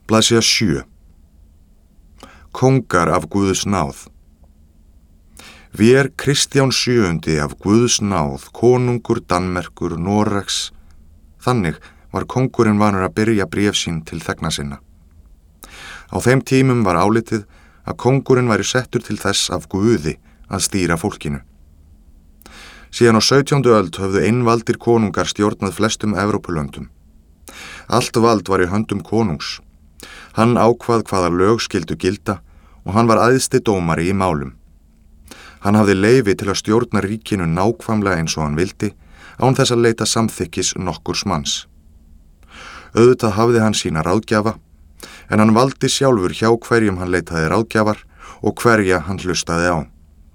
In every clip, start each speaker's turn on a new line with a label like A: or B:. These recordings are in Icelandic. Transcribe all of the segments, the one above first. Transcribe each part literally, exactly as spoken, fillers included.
A: Blaðsíða sjö. Kóngar af Guðs náð. Vér Kristján sjöundi af Guðs náð, konungur Danmerkur, Noregs. Þannig var kóngurinn vanur að byrja bréf sín til þegna sinna. Á þeim tímum var álitið að kóngurinn væri settur til þess af Guði að stýra fólkinu. Síðan á sautjándu öld höfðu einvaldir konungar stjórnað flestum Evrópulöndum. Allt vald var í höndum konungs. Hann ákvað hvaða lög skyldu gilda og hann var æðsti dómari í málum. Hann hafði leyfi til að stjórna ríkinu nákvæmlega eins og hann vildi, án þess að leita samþykkis nokkurs manns. Auðvitað hafði hann sína ráðgjafa, en hann valdi sjálfur hjá hverjum hann leitaði ráðgjafar og hverja hann hlustaði á.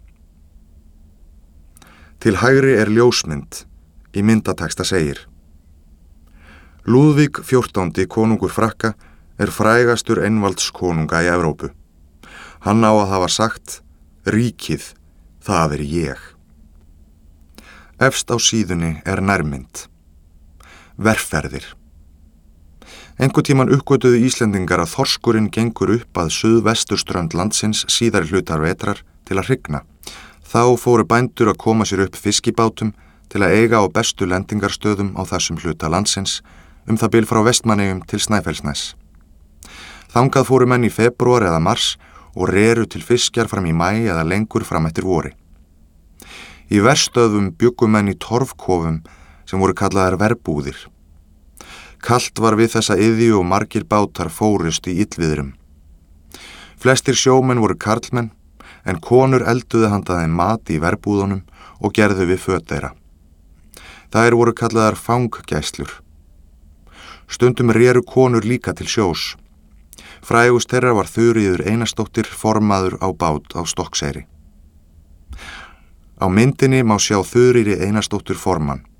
A: Til hægri er ljósmynd, í myndateksta segir: Lúðvík fjórtándi konungur Frakka er frægastur einvalds konunga í Evrópu. Hann á að hafa sagt: Ríkið, það er ég. Efst á síðunni er nærmynd. Verferðir. Einhvern tímann uppgötuðu Íslendingar að þorskurinn gengur upp að suðvesturströnd landsins síðari hlutar vetrar til að hrygna. Þá fóru bændur að koma sér upp fiskibátum til að eiga á bestu lendingarstöðum á þessum hluta landsins, um það bil frá Vestmannaeyjum til Snæfellsness. Þangað fóru menn í febrúar eða mars og reru til fiskjar fram í maí eða lengur fram eftir vori. Í verstöðum bjuggu menn í torfkofum sem voru kallaðar verbúðir. Kalt var við þessa iðju og margir bátar fórust í illviðrum. Flestir sjómenn voru karlmenn, en konur elduðu handa þeim mat í verbúðunum og gerðu við föt þeirra. Þær voru kallaðar fanggæslur. Stundum reru konur líka til sjós. Frægust þeirra var Þuríður Einarsdóttir, formaður á bát á Stokkseyri. Á myndinni má sjá Þuríði Einarsdóttur formann.